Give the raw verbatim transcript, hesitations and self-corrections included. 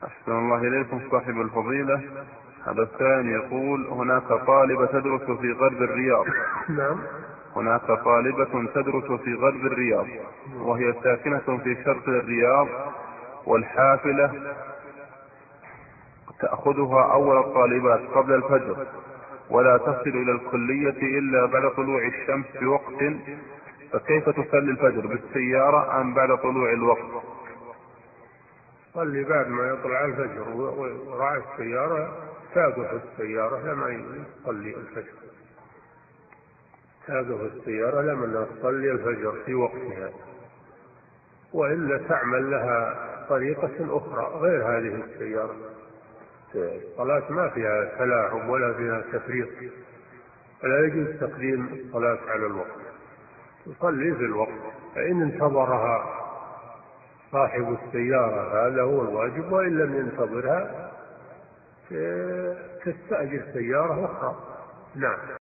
أحسن الله إليكم صاحب الفضيلة. هذا الثاني يقول: هناك طالبة تدرس في غرب الرياض. نعم. هناك طالبة تدرس في غرب الرياض وهي ساكنة في شرق الرياض، والحافلة تأخذها أول الطالبات قبل الفجر، ولا تصل إلى الكلية إلا بعد طلوع الشمس بوقت، فكيف تصلي الفجر بالسيارة أم بعد طلوع الوقت؟ صلي بعد ما يطلع الفجر، وراعي السيارة تقف السيارة لما يصلي الفجر، تقف السيارة لما تصلي الفجر في وقتها، وإلا تعمل لها طريقة أخرى غير هذه السيارة. الصلاة ما فيها تلاعب ولا فيها تفريط، فلا يجوز تقديم الصلاة على الوقت، تصلي في الوقت. فإن انتظرها صاحب السيارة هذا هو الواجب، وإن لم ينتظرها تستأجر سيارة أخرى. نعم.